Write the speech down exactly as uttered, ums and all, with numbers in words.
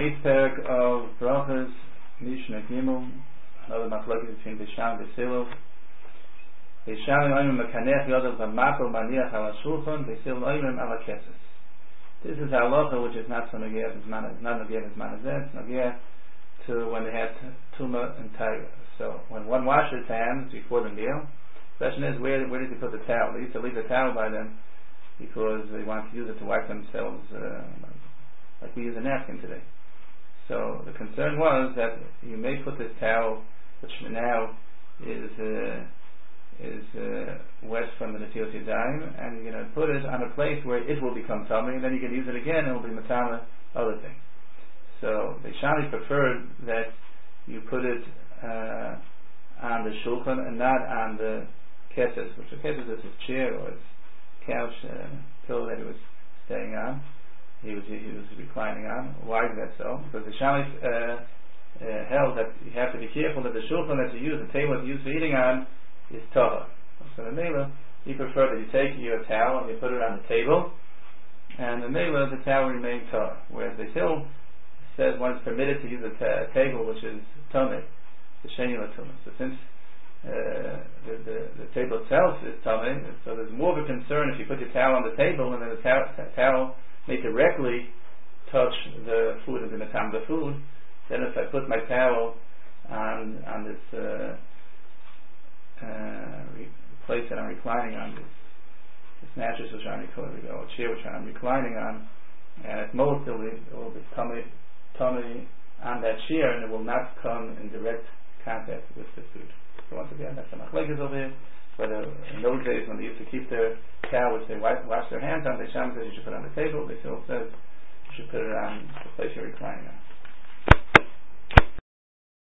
eighth parak of Brachas, Mishnah Gimel, another machlokes between Beisham and Beisilov. Beisham oimim mekanech yodav b'mapel maniach ala shulchan, Beisilov oimim ala keses. This is halacha which is not so nogea b'zman, not nogea b'zman hazeh, it's nogea to when they had tumah and tayra. So when one washes his hands before the meal, the question is where where does he put the towel? They used to leave the towel by them because they want to use it to wipe themselves, uh, like we use a napkin today. So the concern was that you may put this towel, which now is uh, is uh, wet from the Netilas Yadayim, and you're going to put it on a place where it will become tummy, and then you can use it again, and it will be matama, other things. So the Shani preferred that you put it uh, on the shulchan and not on the keses, which the keses is his chair or his couch uh, pillow that he was staying on. He was he was reclining on. Why is that so? Because the Shani uh, uh, held that you have to be careful that the shulchan that you use, the table that you use for eating on, is tahor. So the Mela, he preferred that you take your towel and you put it on the table, and the Mela, the towel remained tahor. Whereas the Hill says one is permitted to use a ta- table which is tummy, the sheni l'tumah. So since uh, the, the the table itself is tummy, so there's more of a concern if you put your towel on the table and then the ta- ta- towel may directly touch the food and the matam the food. Then if I put my towel on on this uh, uh, re- place that I'm reclining on, this this mattress which I'm reclining, or chair which I'm reclining on, and at most it will be, it will be tummy tummy on that chair, and it will not come in direct contact with the food. So once again, that's the machlokes over here. Whether in those days when they used to keep their towel which they wipe, wash their hands on, the Sham says you should put on the table. They still says